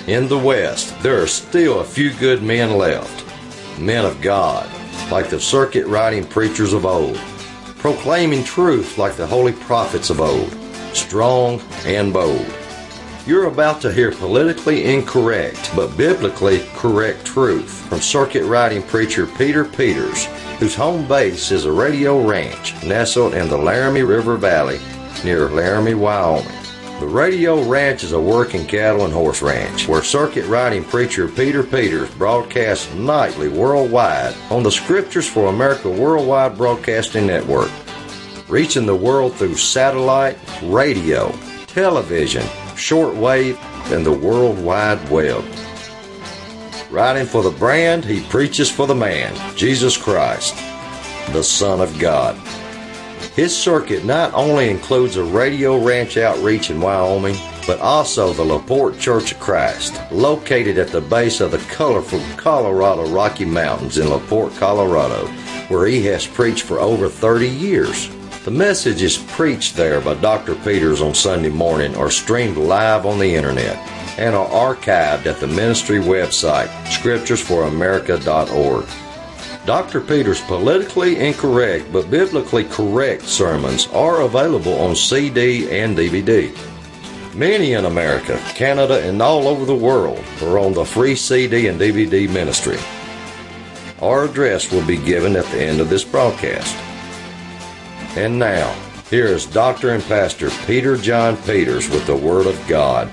In the West, there are still a few good men left, men of God, like the circuit-riding preachers of old, proclaiming truth like the holy prophets of old, strong and bold. You're about to hear politically incorrect, but biblically correct truth from circuit-riding preacher Peter Peters, whose home base is a radio ranch nestled in the Laramie River Valley near Laramie, Wyoming. The Radio Ranch is a working cattle and horse ranch where circuit-riding preacher Peter Peters broadcasts nightly worldwide on the Scriptures for America Worldwide Broadcasting Network, reaching the world through satellite, radio, television, shortwave, and the World Wide Web. Writing for the brand, he preaches for the man, Jesus Christ, the Son of God. His circuit not only includes a radio ranch outreach in Wyoming, but also the LaPorte Church of Christ, located at the base of the colorful Colorado Rocky Mountains in LaPorte, Colorado, where he has preached for over 30 years. The message is preached there by Dr. Peters on Sunday morning or streamed live on the internet and are archived at the ministry website, scripturesforamerica.org. Dr. Peters' politically incorrect but biblically correct sermons are available on CD and DVD. Many in America, Canada, and all over the world are on the free CD and DVD ministry. Our address will be given at the end of this broadcast. And now, here is Dr. and Pastor Peter John Peters with the Word of God.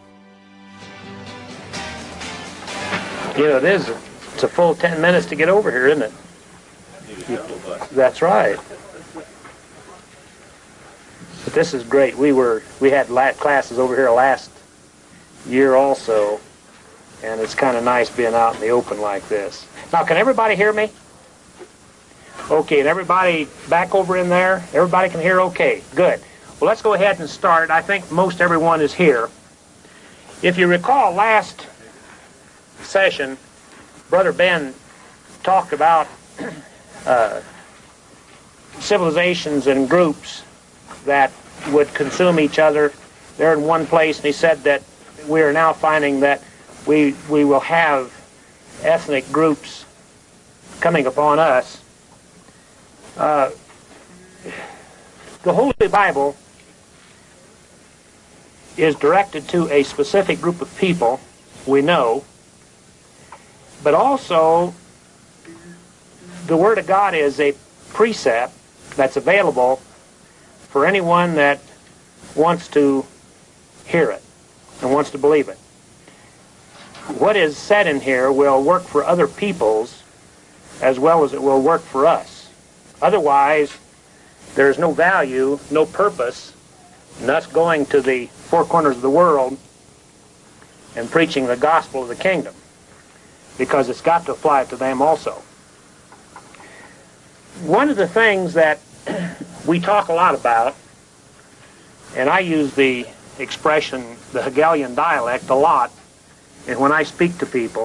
You know, it's a full 10 minutes to get over here, isn't it? That's right. But this is great. We had classes over here last year also, and it's kind of nice being out in the open like this. Now, can everybody hear me? Okay, and everybody back over in there? Everybody can hear okay. Good. Well, let's go ahead and start. I think most everyone is here. If you recall last session, Brother Ben talked about civilizations and groups that would consume each other. They're in one place, and he said that we are now finding that we will have ethnic groups coming upon us. The Holy Bible is directed to a specific group of people, we know, but also the Word of God is a precept that's available for anyone that wants to hear it and wants to believe it. What is said in here will work for other peoples as well as it will work for us. Otherwise, there's no value, no purpose in us going to the four corners of the world and preaching the gospel of the kingdom, because it's got to apply to them also. One of the things that we talk a lot about, and I use the expression, the Hegelian dialect, a lot, and when I speak to people,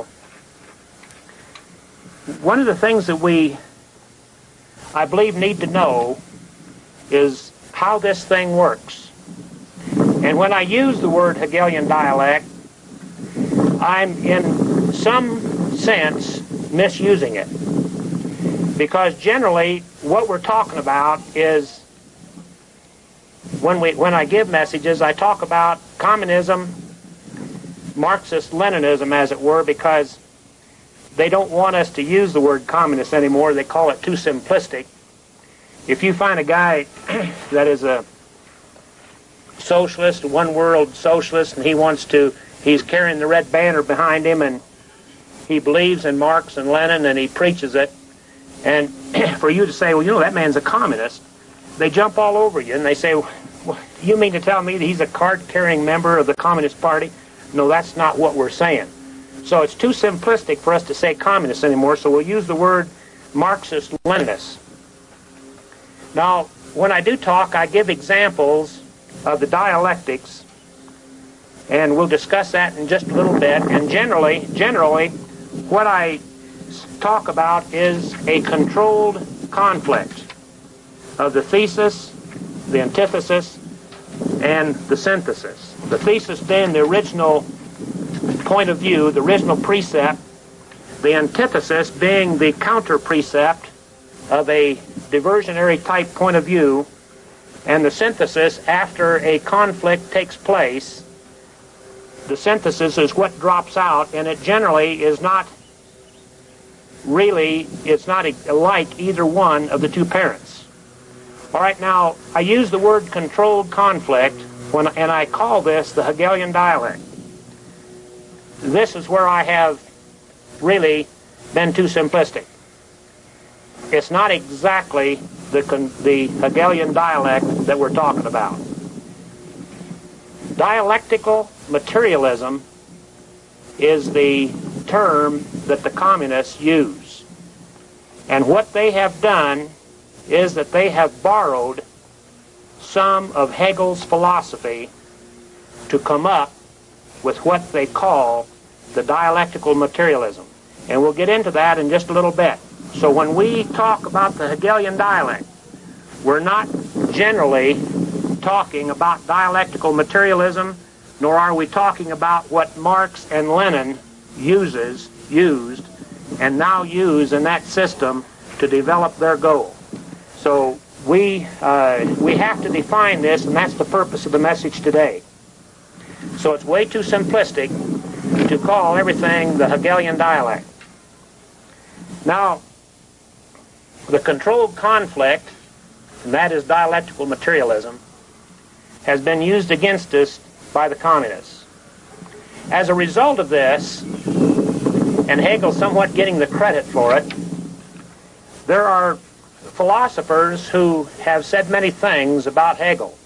one of the things that we, I believe, need to know is how this thing works. And when I use the word Hegelian dialect, I'm in some sense misusing it. Because generally, what we're talking about is, when I give messages, I talk about communism, Marxist-Leninism, as it were, because they don't want us to use the word communist anymore. They call it too simplistic. If you find a guy that is a socialist, one-world socialist, and he's carrying the red banner behind him, and he believes in Marx and Lenin, and he preaches it, and for you to say, well, you know, that man's a communist, they jump all over you, and they say, well, you mean to tell me that he's a card-carrying member of the Communist Party? No, that's not what we're saying. So it's too simplistic for us to say communist anymore, so we'll use the word Marxist-Leninist. Now, when I do talk, I give examples of the dialectics, and we'll discuss that in just a little bit. And generally, what I talk about is a controlled conflict of the thesis, the antithesis, and the synthesis. The thesis being the original point of view, the original precept, the antithesis being the counter precept of a diversionary type point of view, and the synthesis after a conflict takes place. The synthesis is what drops out, and it generally is not really, it's not like either one of the two parents. All right, now, I use the word controlled conflict, and I call this the Hegelian dialect. This is where I have really been too simplistic. It's not exactly the Hegelian dialect that we're talking about. Dialectical materialism is the term that the communists use. And what they have done is that they have borrowed some of Hegel's philosophy to come up with what they call the dialectical materialism. And we'll get into that in just a little bit. So when we talk about the Hegelian dialect, we're not generally talking about dialectical materialism, nor are we talking about what Marx and Lenin used, and now use in that system to develop their goal. So we have to define this, and that's the purpose of the message today. So it's way too simplistic to call everything the Hegelian dialect. Now, the controlled conflict, and that is dialectical materialism, has been used against us by the communists. As a result of this, and Hegel somewhat getting the credit for it, there are philosophers who have said many things about Hegel.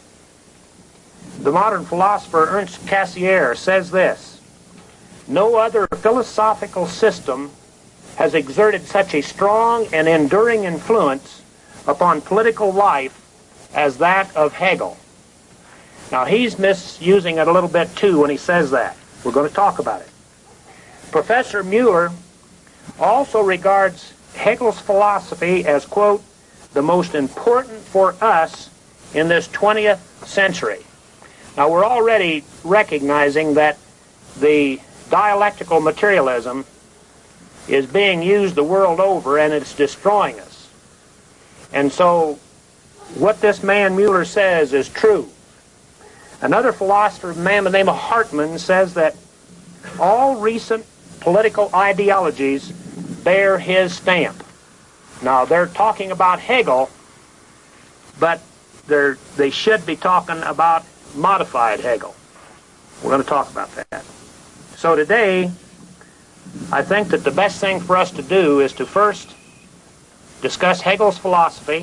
The modern philosopher Ernst Cassirer says this: "No other philosophical system has exerted such a strong and enduring influence upon political life as that of Hegel." Now, he's misusing it a little bit too when he says that. We're going to talk about it. Professor Mueller also regards Hegel's philosophy as, quote, "the most important for us in this 20th century." Now, we're already recognizing that the dialectical materialism is being used the world over, and it's destroying us. And so what this man Mueller says is true. Another philosopher, a man by the name of Hartman, says that all recent political ideologies bear his stamp. Now, they're talking about Hegel, but they should be talking about modified Hegel. We're going to talk about that. So today, I think that the best thing for us to do is to first discuss Hegel's philosophy.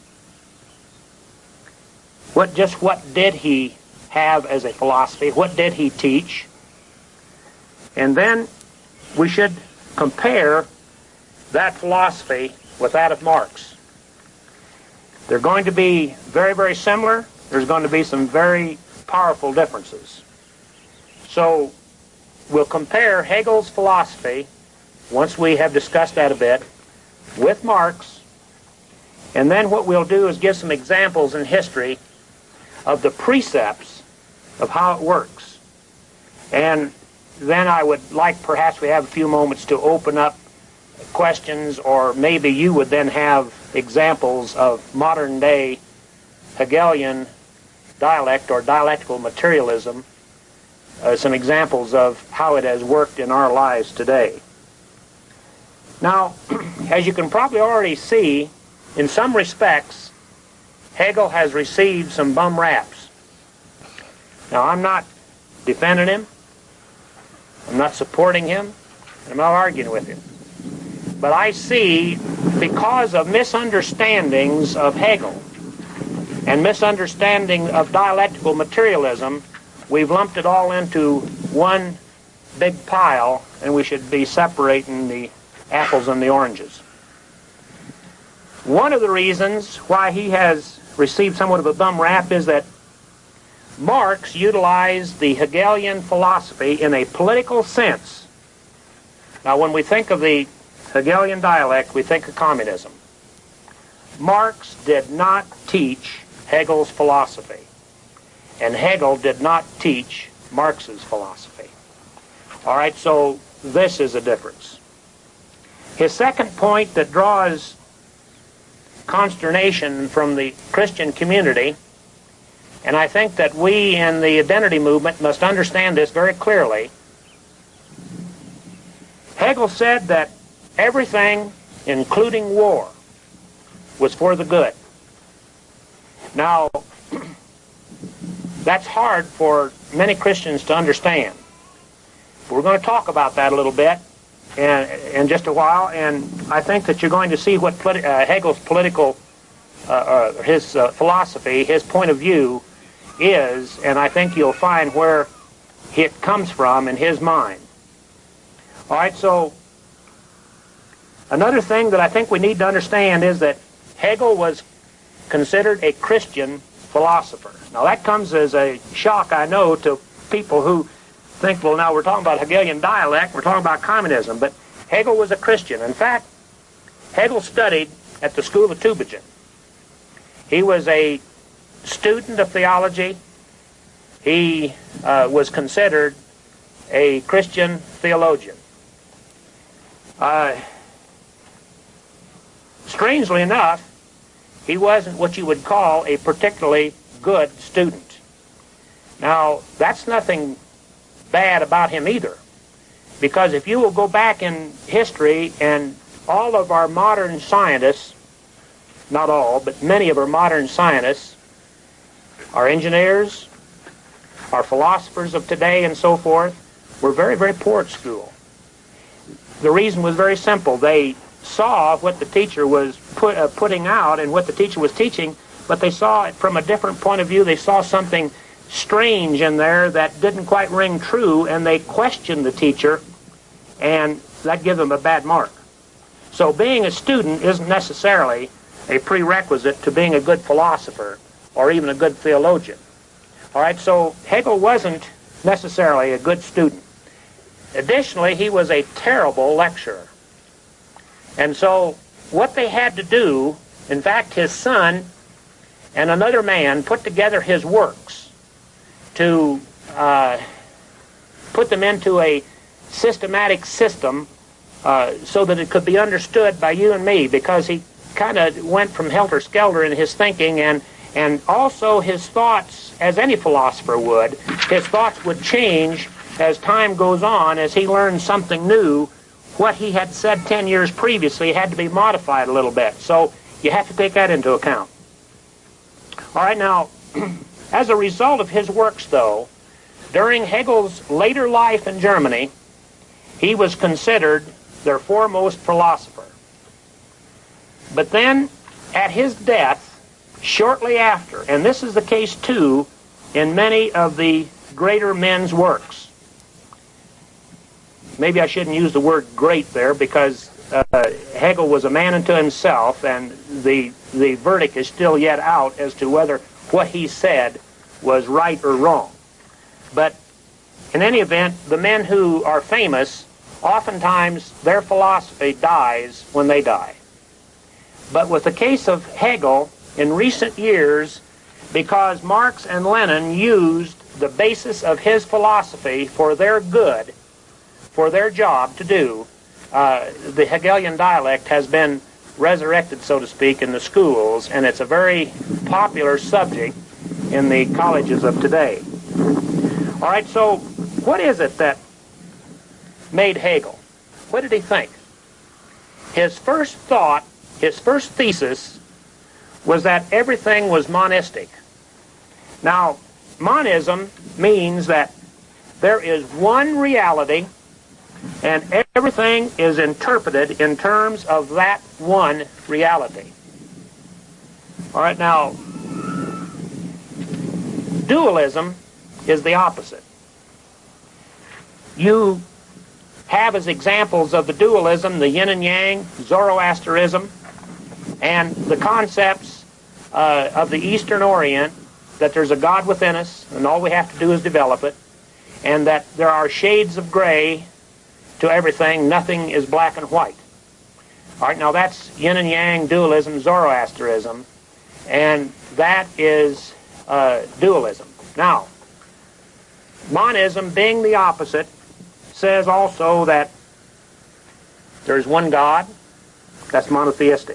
What did he have as a philosophy? What did he teach? And then we should compare that philosophy with that of Marx. They're going to be very, very similar. There's going to be some very powerful differences. So we'll compare Hegel's philosophy, once we have discussed that a bit, with Marx, and then what we'll do is give some examples in history of the precepts of how it works. And then I would like, perhaps we have a few moments to open up questions, or maybe you would then have examples of modern day Hegelian dialect or dialectical materialism, some examples of how it has worked in our lives today. Now, as you can probably already see, in some respects, Hegel has received some bum raps. Now, I'm not defending him, I'm not supporting him, I'm not arguing with him. But I see, because of misunderstandings of Hegel and misunderstanding of dialectical materialism, we've lumped it all into one big pile, and we should be separating the apples and the oranges. One of the reasons why he has received somewhat of a bum rap is that Marx utilized the Hegelian philosophy in a political sense. Now, when we think of the Hegelian dialect, we think of communism. Marx did not teach Hegel's philosophy, and Hegel did not teach Marx's philosophy. All right, so this is a difference. His second point that draws consternation from the Christian community, and I think that we in the identity movement must understand this very clearly. Hegel said that everything, including war, was for the good. Now, that's hard for many Christians to understand. We're going to talk about that a little bit in just a while, and I think that you're going to see what Hegel's political, his philosophy, his point of view is, and I think you'll find where it comes from in his mind. All right, so another thing that I think we need to understand is that Hegel was considered a Christian philosopher. Now that comes as a shock, I know, to people who think, well, now we're talking about Hegelian dialect, we're talking about communism, but Hegel was a Christian. In fact, Hegel studied at the school of Tübingen. He was a student of theology. He was considered a Christian theologian. Strangely enough, he wasn't what you would call a particularly good student. Now, that's nothing bad about him either, because if you will go back in history, and all of our modern scientists, not all, but many of our modern scientists, our engineers, our philosophers of today and so forth, were very, very poor at school. The reason was very simple. They saw what the teacher was putting out and what the teacher was teaching, but they saw it from a different point of view. They saw something strange in there that didn't quite ring true, and they questioned the teacher, and that gave them a bad mark. So being a student isn't necessarily a prerequisite to being a good philosopher or even a good theologian. All right, so Hegel wasn't necessarily a good student. Additionally, he was a terrible lecturer. And so what they had to do, in fact, his son and another man put together his works to put them into a systematic system so that it could be understood by you and me, because he kind of went from helter-skelter in his thinking, and also his thoughts, as any philosopher would, his thoughts would change as time goes on. As he learned something new, what he had said 10 years previously had to be modified a little bit. So you have to take that into account. All right, now, as a result of his works, though, during Hegel's later life in Germany, he was considered their foremost philosopher. But then, at his death, shortly after, and this is the case too in many of the greater men's works. Maybe I shouldn't use the word great there, because Hegel was a man unto himself, and the verdict is still yet out as to whether what he said was right or wrong. But in any event, the men who are famous, oftentimes their philosophy dies when they die. But with the case of Hegel, in recent years, because Marx and Lenin used the basis of his philosophy for their good, for their job to do, the Hegelian dialect has been resurrected, so to speak, in the schools, and it's a very popular subject in the colleges of today. All right, so what is it that made Hegel? What did he think? His first thought, his first thesis, was that everything was monistic. Now, monism means that there is one reality, and everything is interpreted in terms of that one reality. All right, now, dualism is the opposite. You have as examples of the dualism the yin and yang, Zoroastrianism, and the concepts of the Eastern Orient, that there's a God within us, and all we have to do is develop it, and that there are shades of gray to everything, nothing is black and white. All right, now that's yin and yang, dualism, Zoroastrianism, and that is dualism. Now, monism being the opposite, says also that there's one God. That's monotheistic.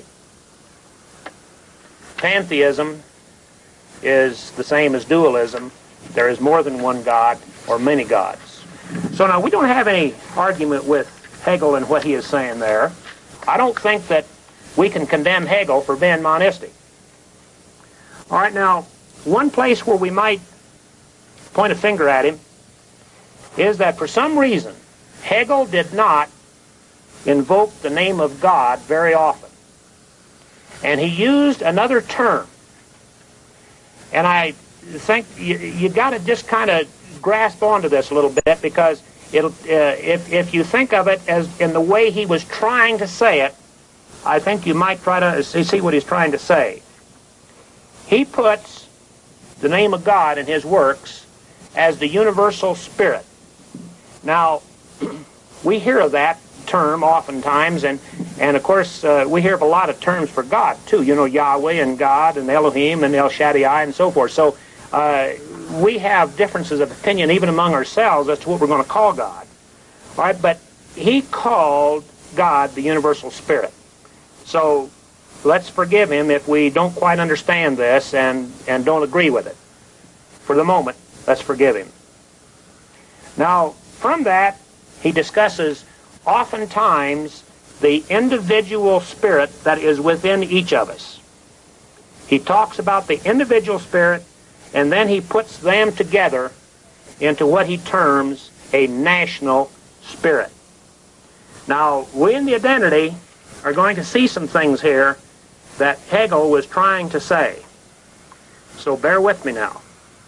Pantheism is the same as dualism. There is more than one God or many gods. So now we don't have any argument with Hegel and what he is saying there. I don't think that we can condemn Hegel for being monistic. All right, now, one place where we might point a finger at him is that for some reason Hegel did not invoke the name of God very often. And he used another term. And I think you got to just kind of grasp onto this a little bit, because if you think of it as in the way he was trying to say it, I think you might try to see what he's trying to say. He puts the name of God in his works as the universal spirit. Now, we hear of that term oftentimes, and of course we hear of a lot of terms for God too. You know, Yahweh and God and Elohim and El Shaddai and so forth. So we have differences of opinion even among ourselves as to what we're going to call God. All right, but he called God the universal spirit. So let's forgive him if we don't quite understand this and don't agree with it. For the moment, let's forgive him. Now, from that, he discusses oftentimes the individual spirit that is within each of us. He talks about the individual spirit, and then he puts them together into what he terms a national spirit. Now, we in the identity are going to see some things here that Hegel was trying to say. So bear with me now.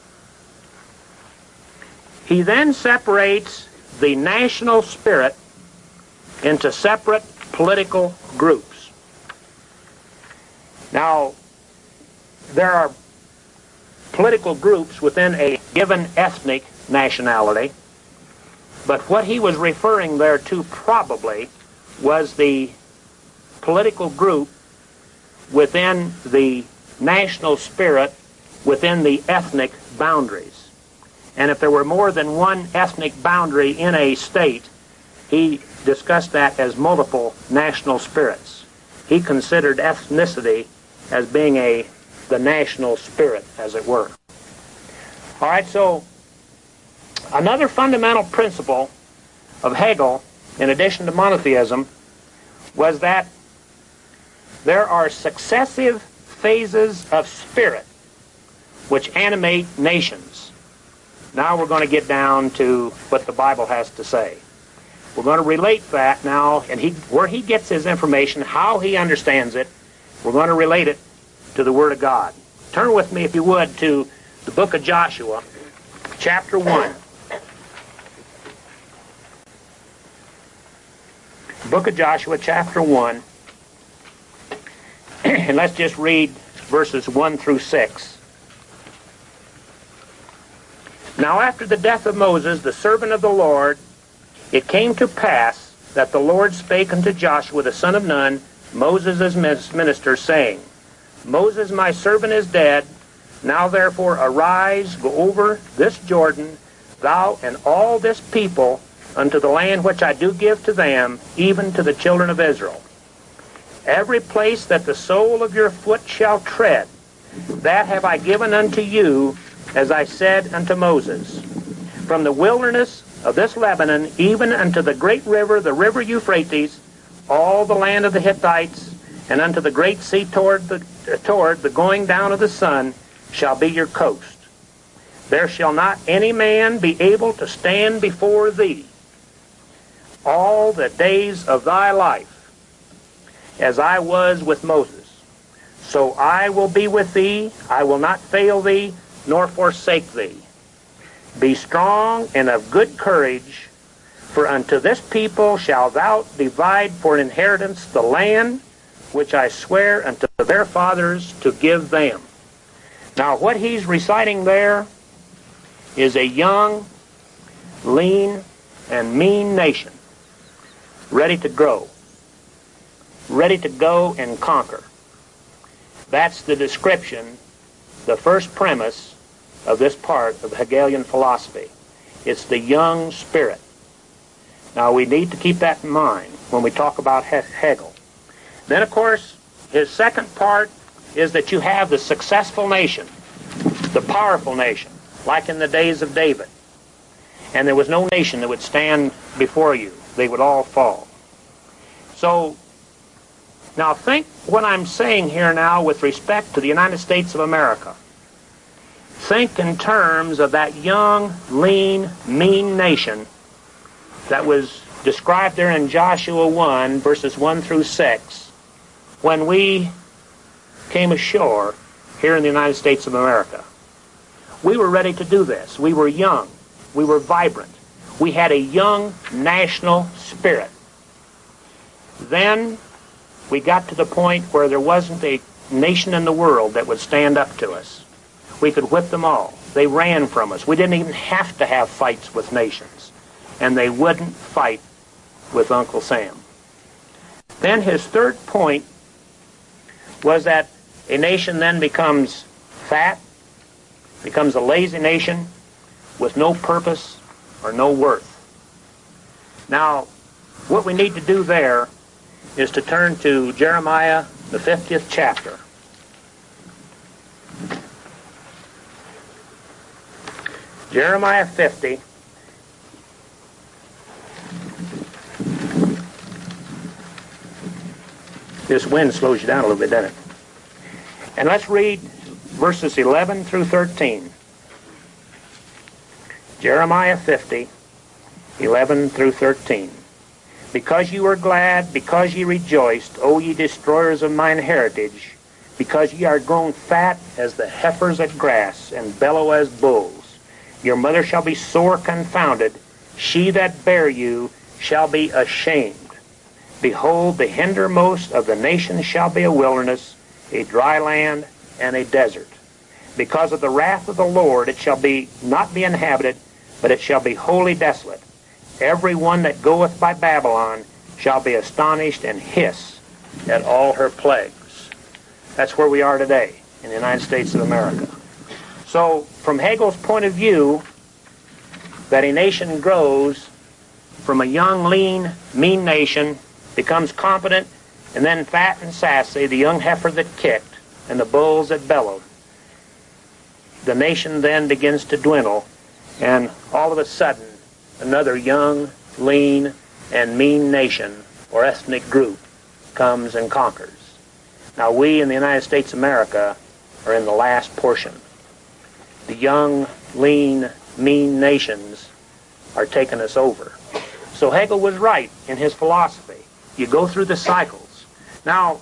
He then separates the national spirit into separate political groups. Now, there are political groups within a given ethnic nationality, but what he was referring there to probably was the political group within the national spirit within the ethnic boundaries. And if there were more than one ethnic boundary in a state, he discussed that as multiple national spirits. He considered ethnicity as being the national spirit, as it were. All right, so another fundamental principle of Hegel, in addition to monotheism, was that there are successive phases of spirit which animate nations. Now we're going to get down to what the Bible has to say. We're going to relate that now, and where he gets his information, how he understands it, we're going to relate it to the Word of God. Turn with me, if you would, to the book of Joshua, chapter 1. Book of Joshua, chapter 1. And let's just read verses 1 through 6. Now after the death of Moses, the servant of the Lord, it came to pass that the Lord spake unto Joshua the son of Nun, Moses' minister, saying, Moses my servant is dead. Now therefore arise, go over this Jordan, thou and all this people, unto the land which I do give to them, even to the children of Israel. Every place that the sole of your foot shall tread, that have I given unto you, as I said unto Moses. From the wilderness of this Lebanon, even unto the great river, the river Euphrates, all the land of the Hittites, and unto the great sea toward the going down of the sun, shall be your coast. There shall not any man be able to stand before thee all the days of thy life, as I was with Moses. So I will be with thee, I will not fail thee, nor forsake thee. Be strong and of good courage, for unto this people shalt thou divide for an inheritance the land which I swear unto their fathers to give them. Now what he's reciting there is a young, lean, and mean nation, ready to grow, ready to go and conquer. That's the description, the first premise of this part of Hegelian philosophy. It's the young spirit. Now, we need to keep that in mind when we talk about Hegel. Then, of course, his second part is that you have the successful nation, the powerful nation, like in the days of David. And there was no nation that would stand before you. They would all fall. So, now think what I'm saying here now with respect to the United States of America. Think in terms of that young, lean, mean nation that was described there in Joshua 1, verses 1 through 6, when we came ashore here in the United States of America. We were ready to do this. We were young. We were vibrant. We had a young national spirit. Then we got to the point where there wasn't a nation in the world that would stand up to us. We could whip them all. They ran from us. We didn't even have to have fights with nations. And they wouldn't fight with Uncle Sam. Then his third point was that a nation then becomes fat, becomes a lazy nation with no purpose or no worth. Now, what we need to do there is to turn to Jeremiah, the 50th chapter. Jeremiah 50. This wind slows you down a little bit, doesn't it? And let's read verses 11 through 13. Jeremiah 50, 11 through 13. Because you were glad, because ye rejoiced, O ye destroyers of mine heritage, because ye are grown fat as the heifers at grass, and bellow as bulls. Your mother shall be sore confounded, she that bare you shall be ashamed. Behold, the hindermost of the nations shall be a wilderness, a dry land, and a desert. Because of the wrath of the Lord it shall not be inhabited, but it shall be wholly desolate. Every one that goeth by Babylon shall be astonished and hiss at all her plagues. That's where we are today in the United States of America. So, from Hegel's point of view, that a nation grows from a young, lean, mean nation, becomes competent, and then fat and sassy, the young heifer that kicked, and the bulls that bellowed. The nation then begins to dwindle, and all of a sudden, another young, lean, and mean nation or ethnic group comes and conquers. Now, we in the United States of America are in the last portion. The young, lean, mean nations are taking us over. So Hegel was right in his philosophy. You go through the cycles. Now,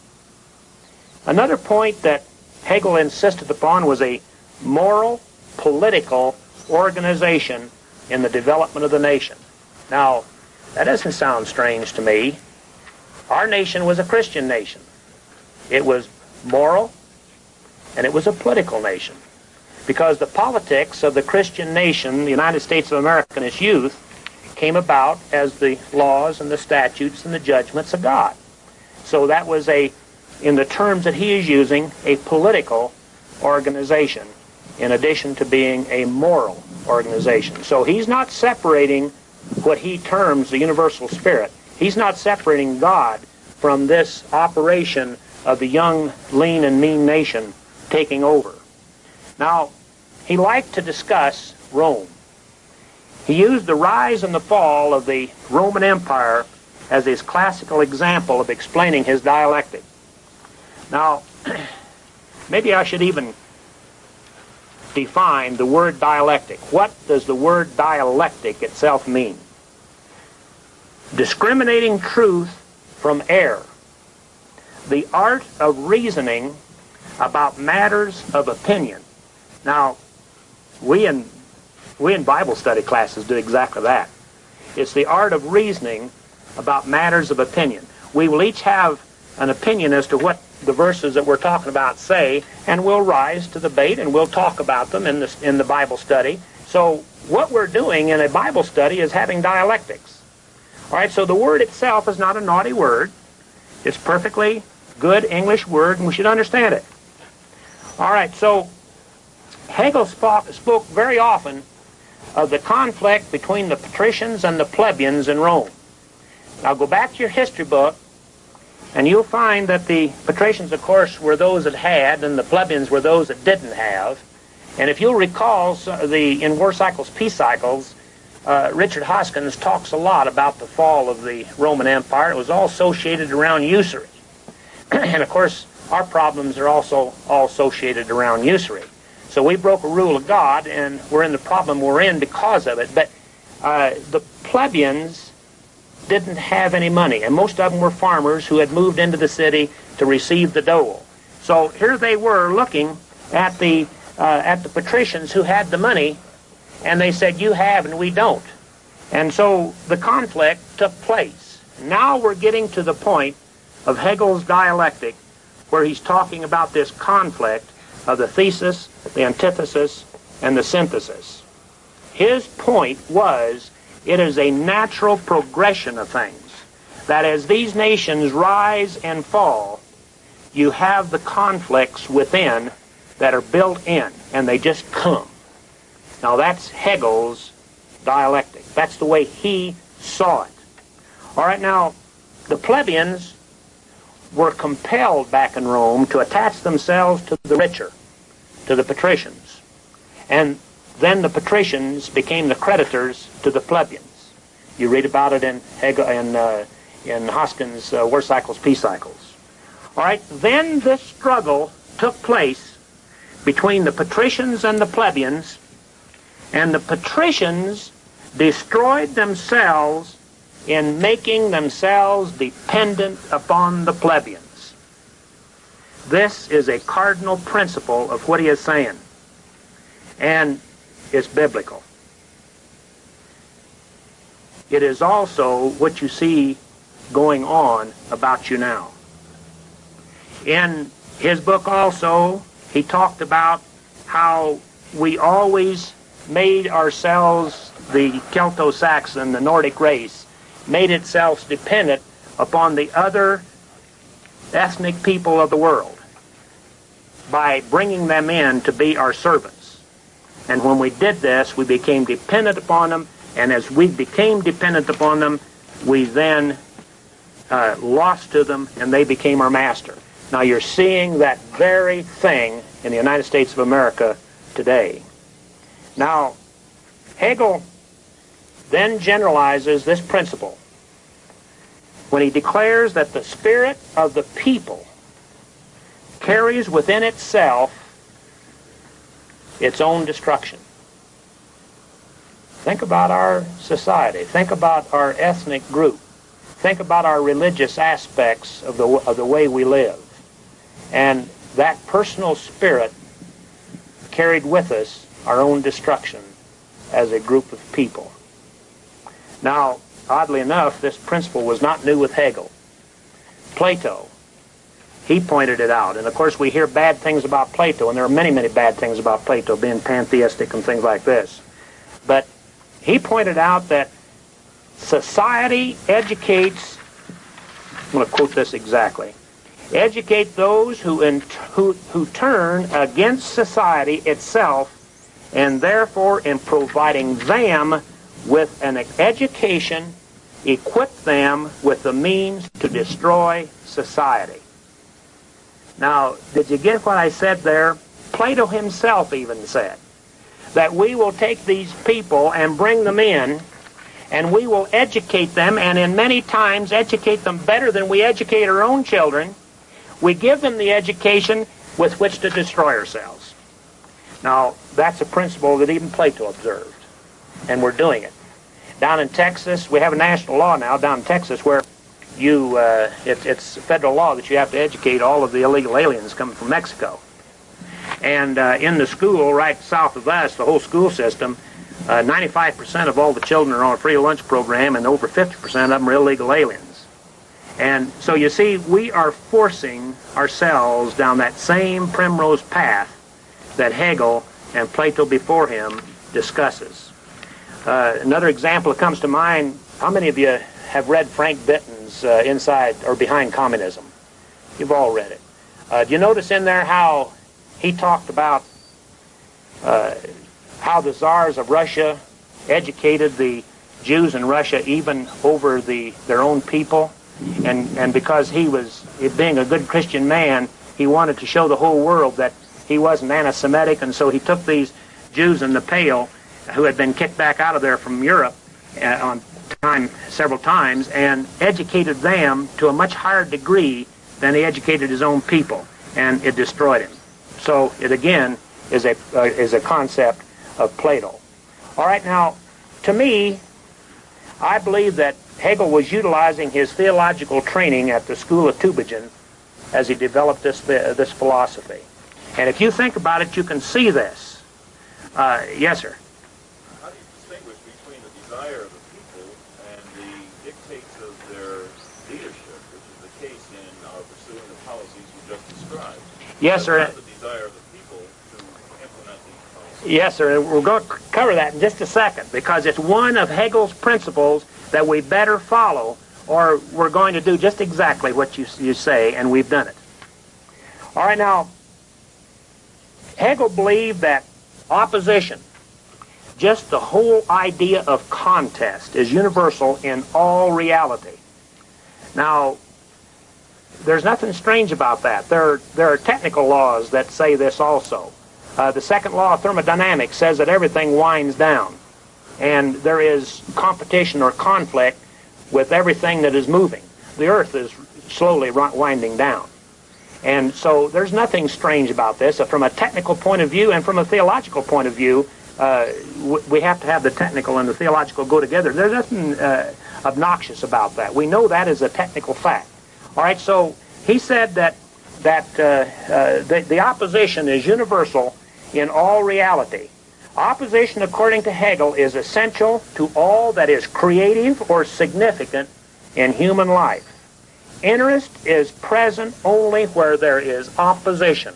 another point that Hegel insisted upon was a moral, political organization in the development of the nation. Now, that doesn't sound strange to me. Our nation was a Christian nation. It was moral, and it was a political nation. Because the politics of the Christian nation, the United States of America in its youth, came about as the laws and the statutes and the judgments of God. So that was in the terms that he is using, a political organization, in addition to being a moral organization. So he's not separating what he terms the universal spirit. He's not separating God from this operation of the young, lean, and mean nation taking over. Now, he liked to discuss Rome. He used the rise and the fall of the Roman Empire as his classical example of explaining his dialectic. Now, maybe I should even define the word dialectic. What does the word dialectic itself mean? Discriminating truth from error. The art of reasoning about matters of opinion. Now, we in Bible study classes do exactly that. It's the art of reasoning about matters of opinion. We will each have an opinion as to what the verses that we're talking about say, and we'll rise to debate and we'll talk about them in the Bible study. So what we're doing in a Bible study is having dialectics. All right, so the word itself is not a naughty word. It's perfectly good English word, and we should understand it. All right, so Hegel spoke very often of the conflict between the patricians and the plebeians in Rome. Now go back to your history book, and you'll find that the patricians, of course, were those that had, and the plebeians were those that didn't have. And if you'll recall, in War Cycles, Peace Cycles, Richard Hoskins talks a lot about the fall of the Roman Empire. It was all associated around usury. And of course, our problems are also all associated around usury. So we broke a rule of God, and we're in the problem we're in because of it. But the plebeians didn't have any money, and most of them were farmers who had moved into the city to receive the dole. So here they were looking at the patricians who had the money, and they said, you have and we don't. And so the conflict took place. Now we're getting to the point of Hegel's dialectic, where he's talking about this conflict of the thesis, the antithesis, and the synthesis. His point was, it is a natural progression of things, that as these nations rise and fall, you have the conflicts within that are built in, and they just come. Now that's Hegel's dialectic. That's the way he saw it. All right, now, the plebeians were compelled back in Rome to attach themselves to the richer, to the patricians. And then the patricians became the creditors to the plebeians. You read about it in Hegel in Hoskins' War Cycles, Peace Cycles. All right, then this struggle took place between the patricians and the plebeians, and the patricians destroyed themselves in making themselves dependent upon the plebeians. This is a cardinal principle of what he is saying, and it's biblical. It is also what you see going on about you now. In his book also, he talked about how we always made ourselves, the Celto-Saxon, the Nordic race, made itself dependent upon the other ethnic people of the world by bringing them in to be our servants. And when we did this, we became dependent upon them, and as we became dependent upon them, we then lost to them, and they became our master. Now you're seeing that very thing in the United States of America today. Now, Hegel then generalizes this principle when he declares that the spirit of the people carries within itself its own destruction. Think about our society. Think about our ethnic group. Think about our religious aspects of the way we live. And that personal spirit carried with us our own destruction as a group of people. Now, oddly enough, this principle was not new with Hegel. Plato, he pointed it out. And of course we hear bad things about Plato, and there are many, many bad things about Plato, being pantheistic and things like this. But he pointed out that society educates, I'm going to quote this exactly, educate those who turn against society itself, and therefore in providing them with an education, equip them with the means to destroy society. Now, did you get what I said there? Plato himself even said that we will take these people and bring them in, and we will educate them, and in many times educate them better than we educate our own children. We give them the education with which to destroy ourselves. Now, that's a principle that even Plato observed, and we're doing it. Down in Texas, we have a national law now down in Texas where it's federal law that you have to educate all of the illegal aliens coming from Mexico. And in the school right south of us, the whole school system, 95% of all the children are on a free lunch program, and over 50% of them are illegal aliens. And so you see, we are forcing ourselves down that same primrose path that Hegel and Plato before him discusses. Another example that comes to mind, how many of you have read Frank Bitten's Inside or Behind Communism? You've all read it. Do you notice in there how he talked about how the czars of Russia educated the Jews in Russia even over their own people. And because he was, being a good Christian man, he wanted to show the whole world that he wasn't anti-Semitic, and so he took these Jews in the Pale who had been kicked back out of there from Europe on time several times and educated them to a much higher degree than he educated his own people, and it destroyed him. So it again is a concept of Plato. All right, now to me, I believe that Hegel was utilizing his theological training at the school of Tübingen as he developed this philosophy. And if you think about it, you can see this. Yes, sir. How do you distinguish between the desire of the people and the dictates of their leadership, which is the case in pursuing the policies you just described? Yes, sir. Not the desire of the people to implement these policies. Yes, sir. We're going to cover that in just a second, because it's one of Hegel's principles that we better follow, or we're going to do just exactly what you say, and we've done it. All right, now, Hegel believed that opposition, just the whole idea of contest, is universal in all reality. Now, there's nothing strange about that. There are technical laws that say this also. The second law of thermodynamics says that everything winds down, and there is competition or conflict with everything that is moving. The earth is slowly winding down. And so there's nothing strange about this. From a technical point of view and from a theological point of view, we have to have the technical and the theological go together. There's nothing obnoxious about that. We know that is a technical fact. All right, so he said that the opposition is universal in all reality. Opposition, according to Hegel, is essential to all that is creative or significant in human life. Interest is present only where there is opposition.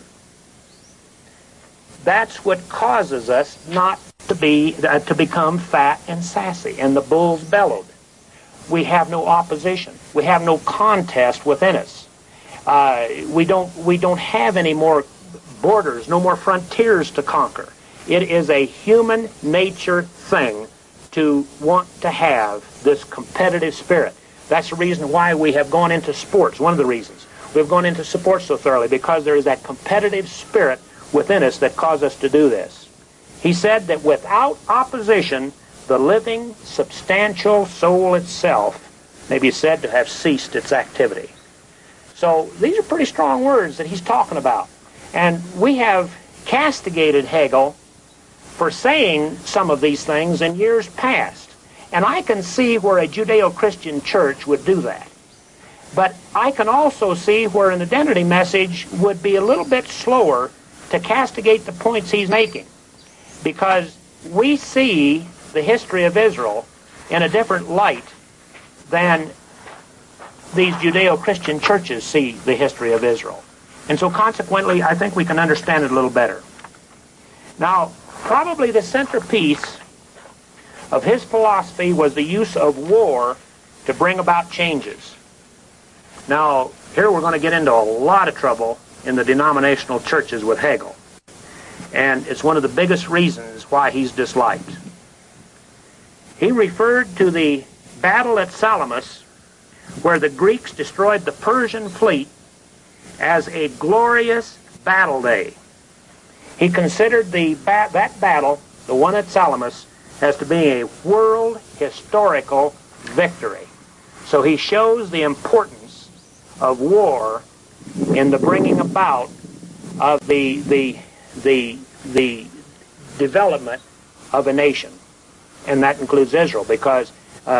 That's what causes us not to become fat and sassy, and the bulls bellowed. We have no opposition. We have no contest within us. We don't have any more borders, no more frontiers to conquer. It is a human nature thing to want to have this competitive spirit. That's the reason why we have gone into sports, one of the reasons. We've gone into sports so thoroughly, because there is that competitive spirit within us that caused us to do this. He said that without opposition, the living, substantial soul itself may be said to have ceased its activity. So these are pretty strong words that he's talking about. And we have castigated Hegel for saying some of these things in years past. And I can see where a Judeo-Christian church would do that. But I can also see where an identity message would be a little bit slower to castigate the points he's making. Because we see the history of Israel in a different light than these Judeo-Christian churches see the history of Israel. And so consequently, I think we can understand it a little better. Now, probably the centerpiece of his philosophy was the use of war to bring about changes. Now, here we're going to get into a lot of trouble in the denominational churches with Hegel. And it's one of the biggest reasons why he's disliked. He referred to the battle at Salamis, where the Greeks destroyed the Persian fleet, as a glorious battle day. He considered that battle, the one at Salamis, as to be a world historical victory. So he shows the importance of war in the bringing about of the development of a nation, and that includes Israel, because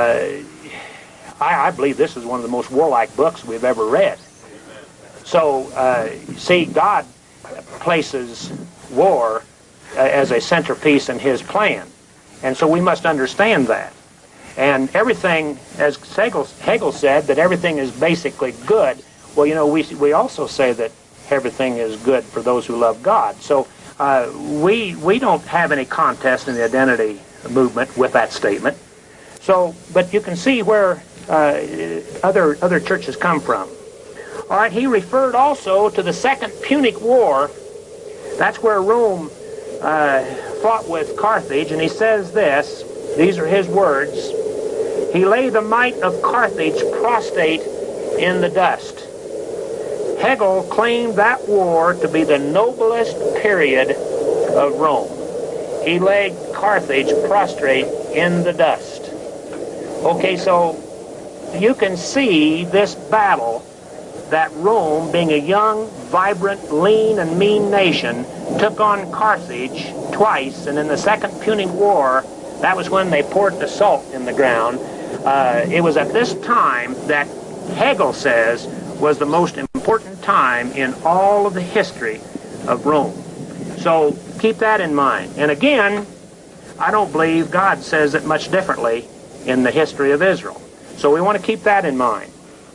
I believe this is one of the most warlike books we've ever read. So, see, God places war as a centerpiece in his plan. And so we must understand that. And everything, as Hegel said, that everything is basically good. Well, you know, we also say that everything is good for those who love God. So we don't have any contest in the identity movement with that statement. So, but you can see where other churches come from. All right, he referred also to the Second Punic War. That's where Rome fought with Carthage, and he says this, These are his words. He lay the might of Carthage prostrate in the dust. Hegel claimed that war to be the noblest period of Rome. He laid Carthage prostrate in the dust. Okay, so you can see this battle that Rome, being a young, vibrant, lean, and mean nation, took on Carthage twice, and in the Second Punic War, that was when they poured the salt in the ground. It was at this time that Hegel says was the most important time in all of the history of Rome. So keep that in mind. And again, I don't believe God says it much differently in the history of Israel. So we want to keep that in mind.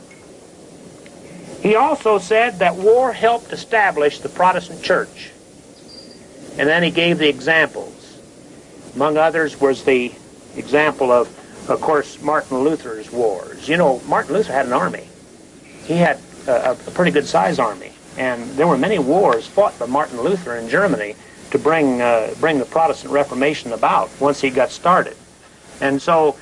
He also said that war helped establish the Protestant church. And then he gave the examples. Among others was the example of course, Martin Luther's wars. You know, Martin Luther had an army. He had a pretty good-sized army. And there were many wars fought by Martin Luther in Germany to bring the Protestant Reformation about once he got started. And so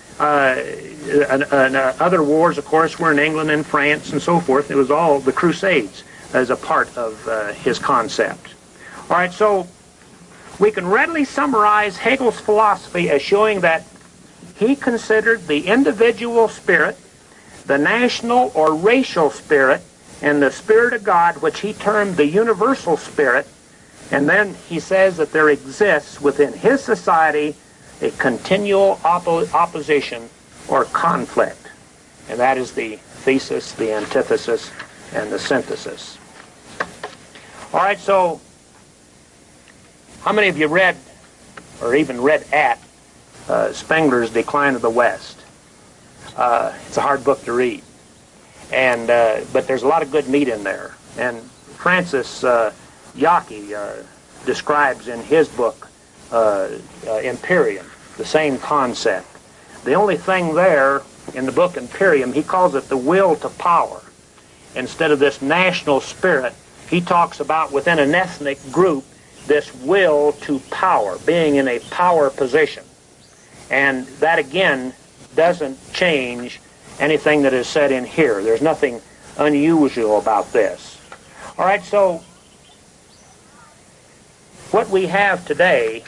other wars, of course, were in England and France and so forth. It was all the Crusades as a part of his concept. All right, so we can readily summarize Hegel's philosophy as showing that he considered the individual spirit, the national or racial spirit, and the Spirit of God, which he termed the universal spirit. And then he says that there exists within his society a continual opposition or conflict. And that is the thesis, the antithesis, and the synthesis. All right, so how many of you read, or even read at, Spengler's Decline of the West? It's a hard book to read. And but there's a lot of good meat in there. And Francis Yockey describes in his book, Imperium, the same concept. The only thing there in the book Imperium, he calls it the will to power. Instead of this national spirit, he talks about within an ethnic group this will to power, being in a power position. And that again doesn't change anything that is said in here. There's nothing unusual about this. All right, so what we have today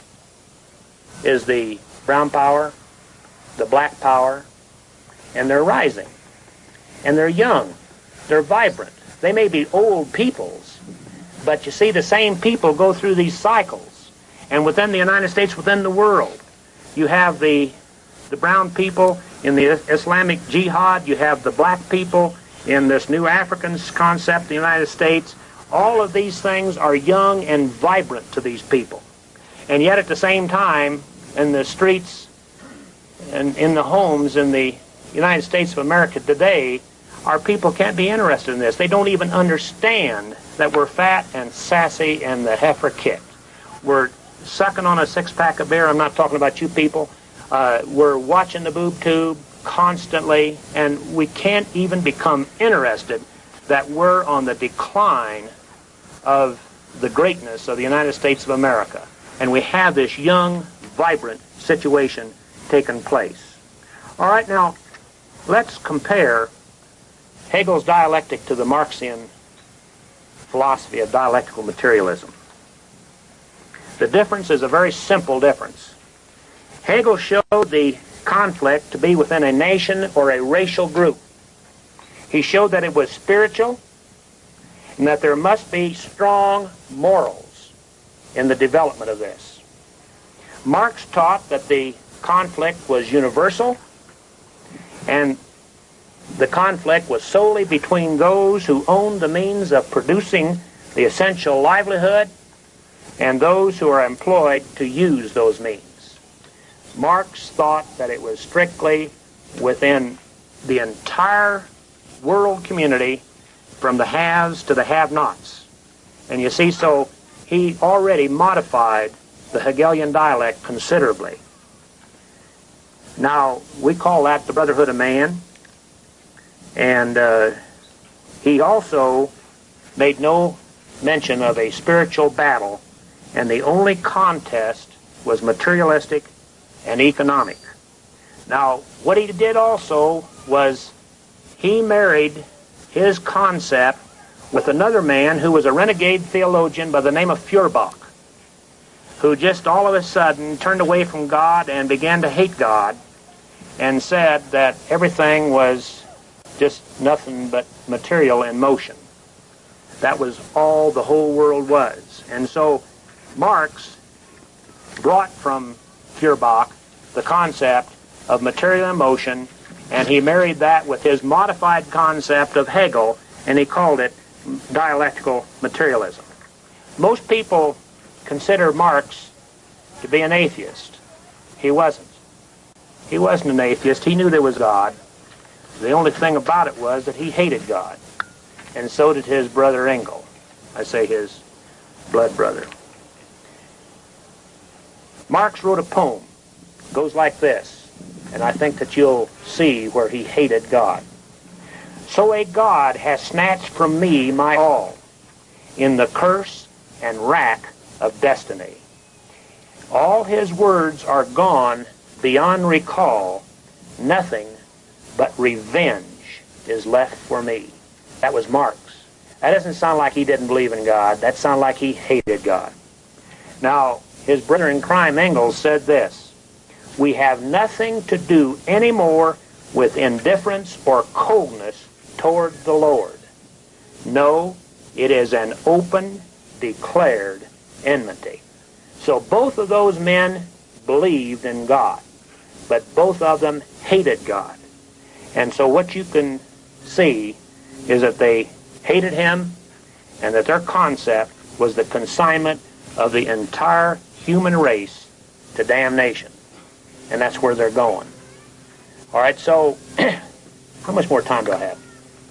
is the brown power, the black power, and they're rising. And they're young. They're vibrant. They may be old peoples, but you see the same people go through these cycles. And within the United States, within the world, you have the brown people in the Islamic Jihad. You have the black people in this new African concept, the United States. All of these things are young and vibrant to these people. And yet at the same time, in the streets and in the homes in the United States of America today, our people can't be interested in this. They don't even understand that we're fat and sassy and the heifer kicked. We're sucking on a six-pack of beer. I'm not talking about you people. We're watching the boob tube constantly, and we can't even become interested that we're on the decline of the greatness of the United States of America. And we have this young, vibrant situation taking place. All right, now, let's compare Hegel's dialectic to the Marxian philosophy of dialectical materialism. The difference is a very simple difference. Hegel showed the conflict to be within a nation or a racial group. He showed that it was spiritual and that there must be strong morals in the development of this. Marx taught that the conflict was universal and the conflict was solely between those who owned the means of producing the essential livelihood and those who are employed to use those means. Marx thought that it was strictly within the entire world community from the haves to the have-nots. And you see, so he already modified the Hegelian dialect considerably. Now, we call that the brotherhood of man. And he also made no mention of a spiritual battle, and the only contest was materialistic and economic. Now, what he did also was he married his concept with another man who was a renegade theologian by the name of Feuerbach, who just all of a sudden turned away from God and began to hate God and said that everything was just nothing but material in motion. That was all the whole world was. And so Marx brought from Feuerbach the concept of material in motion, and he married that with his modified concept of Hegel, and he called it dialectical materialism. Most people consider Marx to be an atheist. He wasn't. He wasn't an atheist. He knew there was God. The only thing about it was that he hated God. And so did his brother Engel. I say his blood brother. Marx wrote a poem. It goes like this. And I think that you'll see where he hated God. So a God has snatched from me my all in the curse and rack of destiny. All his words are gone beyond recall. Nothing but revenge is left for me. That was Marx. That doesn't sound like he didn't believe in God. That sounds like he hated God. Now, his brother in crime, Engels, said this: we have nothing to do anymore with indifference or coldness toward the Lord. No, it is an open, declared enmity. So both of those men believed in God, but both of them hated God. And so what you can see is that they hated him, and that their concept was the consignment of the entire human race to damnation. And that's where they're going. All right, so how much more time do I have?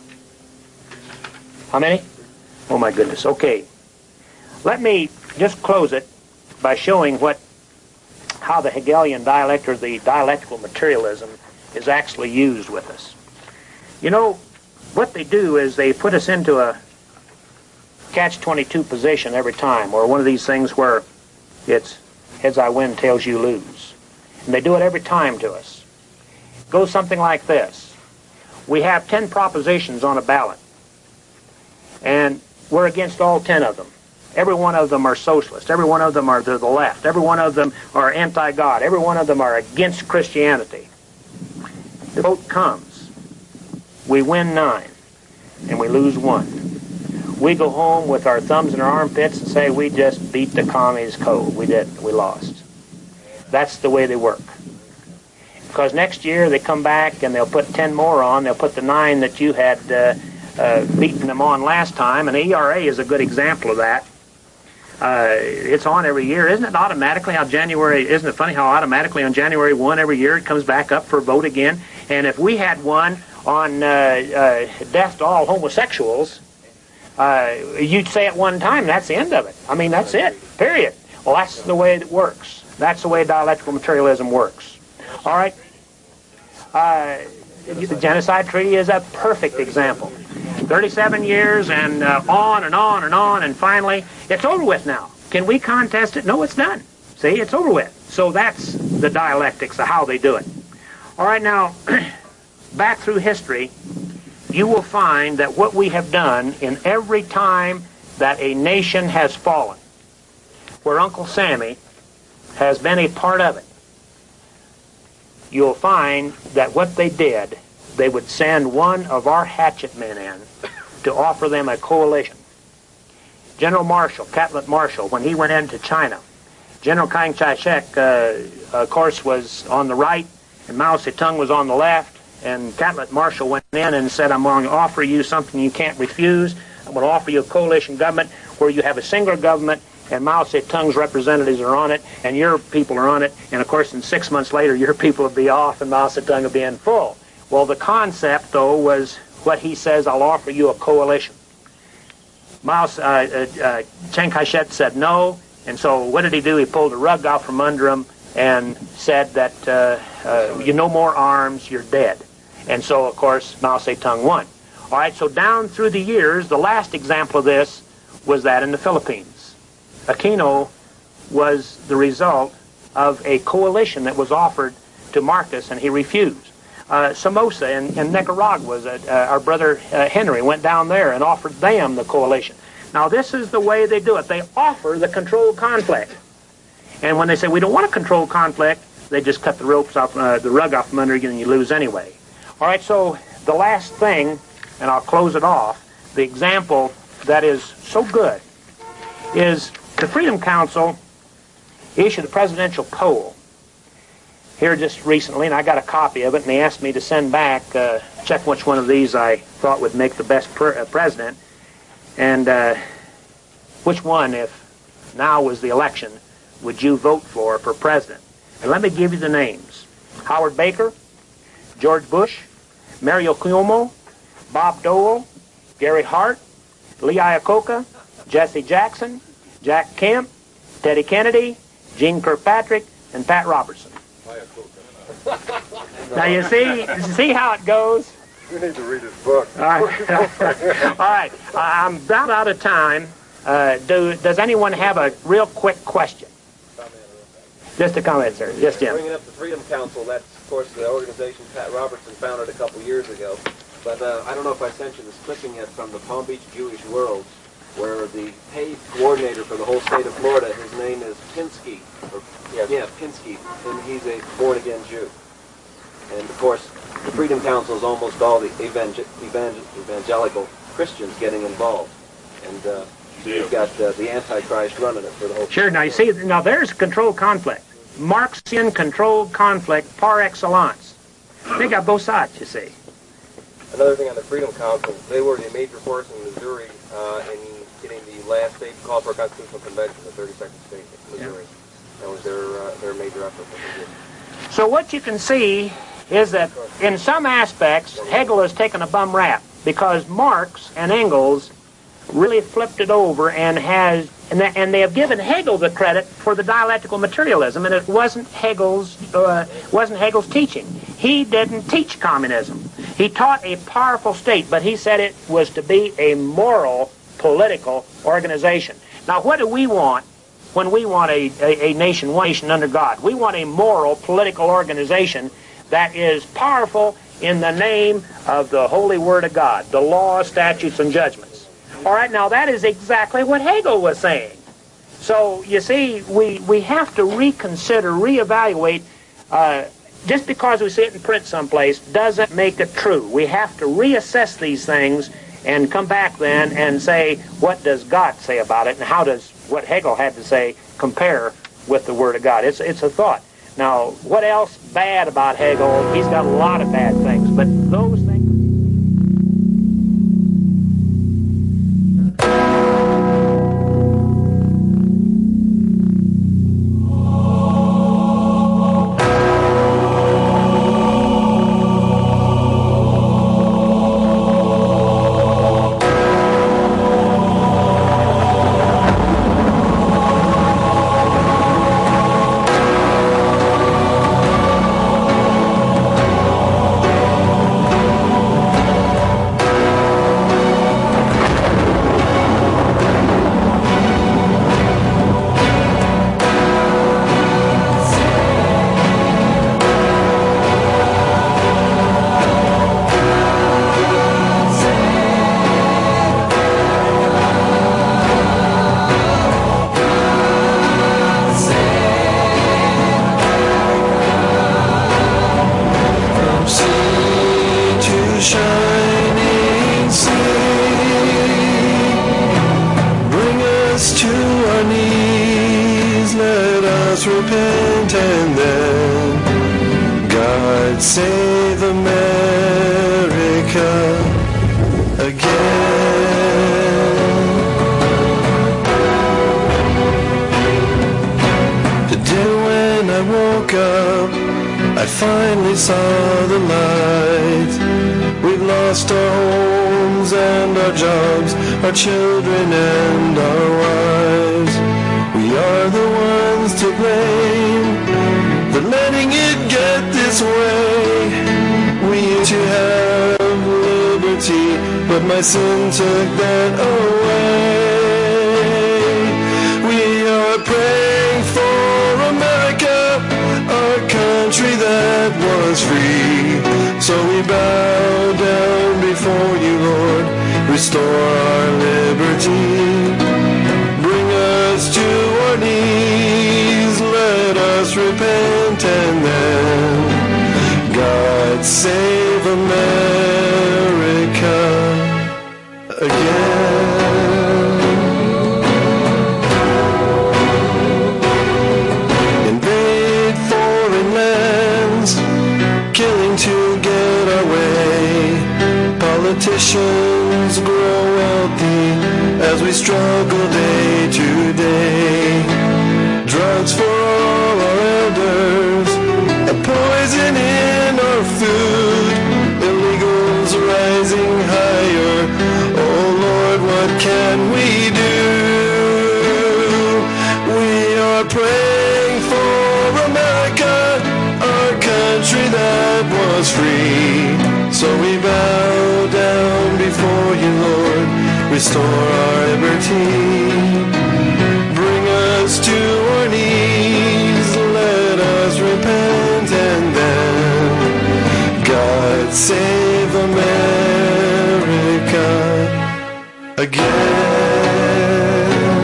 How many? Oh my goodness. Okay. Let me just close it by showing how the Hegelian dialect, or the dialectical materialism, is actually used with us. You know, what they do is they put us into a catch-22 position every time, or one of these things where it's heads I win, tails you lose. And they do it every time to us. It goes something like this. We have 10 propositions on a ballot, and we're against all 10 of them. Every one of them are socialist. Every one of them are to the left. Every one of them are anti-God. Every one of them are against Christianity. The vote comes. We win 9, and we lose 1. We go home with our thumbs in our armpits and say, we just beat the commies cold. We didn't. We lost. That's the way they work. Because next year they come back and they'll put 10 more on. They'll put the 9 that you had beaten them on last time. And the ERA is a good example of that. It's on every year. Isn't it automatically how January, isn't it funny how automatically on January 1 every year it comes back up for a vote again? And if we had one on death to all homosexuals, you'd say at one time, that's the end of it. I mean, that's it, period. Well, that's the way it works. That's the way dialectical materialism works. All right? The Genocide Treaty is a perfect example. 37 years and on and on and on, and finally, it's over with now. Can we contest it? No, it's done. See, it's over with. So that's the dialectics of how they do it. All right, now, back through history, you will find that what we have done in every time that a nation has fallen, where Uncle Sammy has been a part of it, you'll find that what they did, they would send one of our hatchet men in to offer them a coalition. General Marshall, Catlett Marshall, when he went into China, General Chiang Kai-shek, of course, was on the right, and Mao Zedong was on the left, and Catlett Marshall went in and said, I'm going to offer you something you can't refuse. I'm going to offer you a coalition government where you have a single government, and Mao Zedong's representatives are on it, and your people are on it, and of course in 6 months later your people will be off and Mao Zedong will be in full. Well, the concept, though, was what he says, I'll offer you a coalition. Chiang Kai-shek said no, and so what did he do? He pulled the rug out from under him and said that you no more arms, you're dead. And so, of course, Mao Zedong won. All right, so down through the years, the last example of this was that in the Philippines. Aquino was the result of a coalition that was offered to Marcus, and he refused. Somoza in Nicaragua, our brother Henry went down there and offered them the coalition. Now, this is the way they do it. They offer the controlled conflict. And when they say, we don't want a controlled conflict, they just cut the ropes off, the rug off from under you, and you lose anyway. All right, so the last thing, and I'll close it off, the example that is so good is the Freedom Council issued a presidential poll here just recently, and I got a copy of it, and they asked me to send back, check which one of these I thought would make the best president, and which one, if now was the election, would you vote for president? And let me give you the names. Howard Baker, George Bush, Mario Cuomo, Bob Dole, Gary Hart, Lee Iacocca, Jesse Jackson, Jack Kemp, Teddy Kennedy, Gene Kirkpatrick, and Pat Robertson. Now you see how it goes? You need to read his book. All right. All right. I'm about out of time. Does anyone have a real quick question? Just a comment, sir. Yes, Jim. Bringing up the Freedom Council, that's, of course, the organization Pat Robertson founded a couple years ago. But I don't know if I sent you this clipping yet from the Palm Beach Jewish World, where the paid coordinator for the whole state of Florida, his name is Pinsky. Pinsky, and he's a born-again Jew. And, of course, the Freedom Council is almost all the evangelical Christians getting involved. And you've got the Antichrist running it for the whole... Sure. Now, you see, now there's controlled conflict. Marxian controlled conflict par excellence. They got both sides, you see. Another thing on the Freedom Council, they were the major force in Missouri in getting the last state to call for a constitutional convention, the 32nd state of Missouri. Yeah. That was their major effort. So what you can see is that in some aspects, Hegel has taken a bum rap because Marx and Engels really flipped it over and they have given Hegel the credit for the dialectical materialism, and it wasn't Hegel's teaching. He didn't teach communism. He taught a powerful state, but he said it was to be a moral political organization. Now, what do we want when we want a nation, one nation under God? We want a moral political organization that is powerful in the name of the holy word of God, the law, statutes, and judgments. All right, now that is exactly what Hegel was saying. So, you see, we have to reconsider, reevaluate. Just because we see it in print someplace doesn't make it true. We have to reassess these things and come back then and say, what does God say about it, and how does what Hegel had to say compare with the Word of God? It's a thought. Now, what else bad about Hegel? He's got a lot of bad things, but those things... Sin took that away. We are praying for America, our country that was free. So we bow down before you, Lord. Restore our liberty. Bring us to our knees. Let us repent and then God save America again. Invade foreign lands, killing to get our way. Politicians grow wealthy as we struggle day to day. Drugs for all our elders, a poison in our food, illegals rising higher. Oh Lord, what can we do? We are praying for America, our country that was free. So we bow down before you, Lord. Restore our liberty. Bring us to our knees. Let us repent and then God save America again.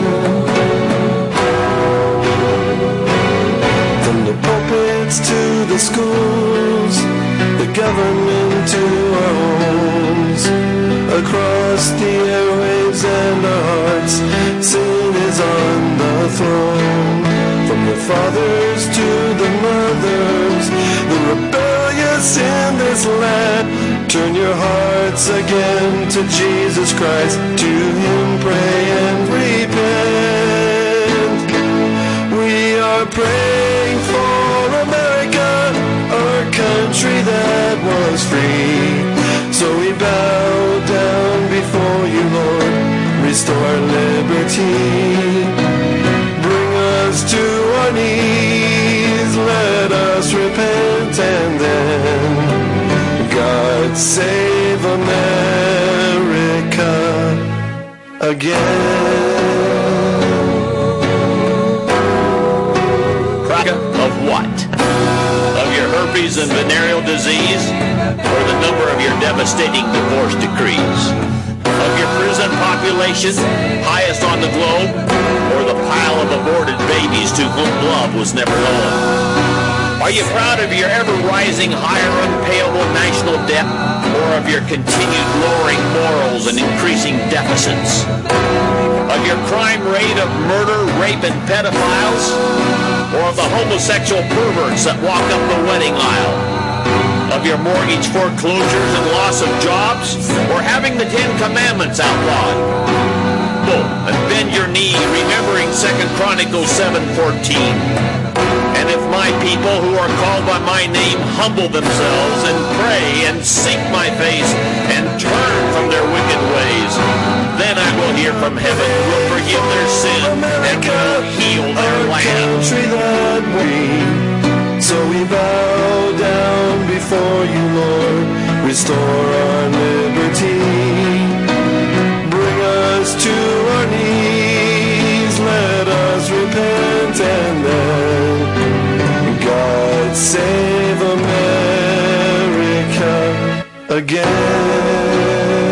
From the pulpits to the schools, the government to our homes, across the airwaves and our hearts, sin is on the throne. From the fathers to the mothers, the rebellious in this land, turn your hearts again to Jesus Christ. To Him pray and repent. We are praying for America, our country that was free. So we bow down before you, Lord. Restore liberty. Bring us to our knees. Let us repent and then God save America again. Of what? Of your herpes and venereal disease? Or the number of your devastating divorce decrees? Of your prison population, highest on the globe? Or the pile of aborted babies to whom love was never known? Are you proud of your ever-rising, higher, unpayable national debt? Or of your continued lowering morals and increasing deficits? Of your crime rate of murder, rape, and pedophiles? Or of the homosexual perverts that walk up the wedding aisle? Of your mortgage foreclosures and loss of jobs? Or having the Ten Commandments outlawed? Boom, and bend your knee, remembering 2 Chronicles 7:14. And if my people who are called by my name humble themselves and pray and seek my face and turn from their wicked ways, then I will hear from heaven, will forgive their sin, and will heal their land. That we, so we bow down before you, Lord. Restore our liberty. Bring us to our knees. Let us repent and then God save America again.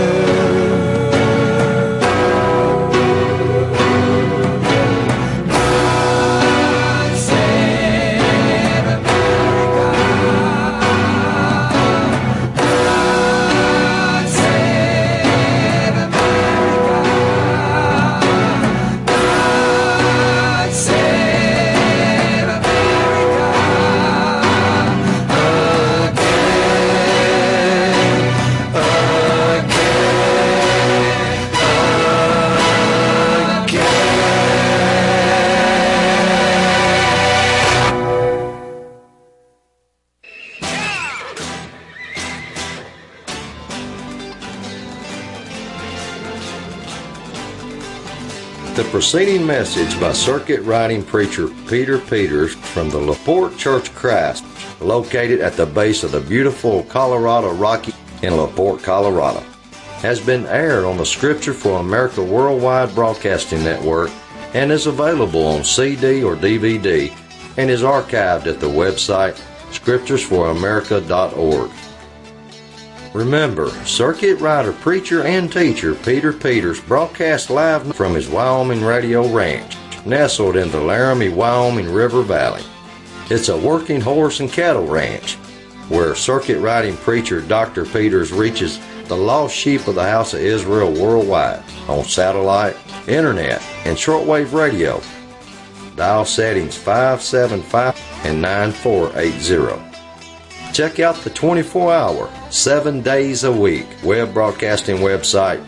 The preceding message by circuit riding preacher Peter Peters from the LaPorte Church of Christ, located at the base of the beautiful Colorado Rocky in LaPorte, Colorado, has been aired on the Scripture for America Worldwide Broadcasting Network and is available on CD or DVD and is archived at the website scripturesforamerica.org. Remember, circuit rider, preacher, and teacher Peter Peters broadcasts live from his Wyoming radio ranch, nestled in the Laramie, Wyoming River Valley. It's a working horse and cattle ranch where circuit riding preacher Dr. Peters reaches the lost sheep of the House of Israel worldwide on satellite, internet, and shortwave radio. Dial settings 575 and 9480. Check out the 24-hour, 7 days a week web broadcasting website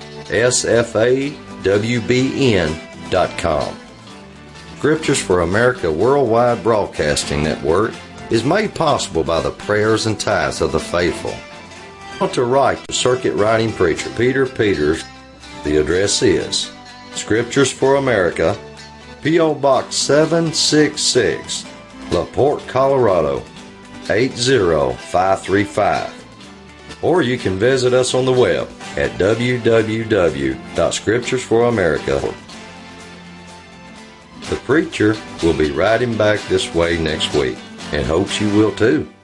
sfawbn.com. Scriptures for America Worldwide Broadcasting Network is made possible by the prayers and tithes of the faithful. Want to write to circuit riding preacher Peter Peters? The address is Scriptures for America, P.O. Box 766, La Porte, Colorado 80535. Or you can visit us on the web at www.scripturesforamerica.org. The preacher will be riding back this way next week and hopes you will too.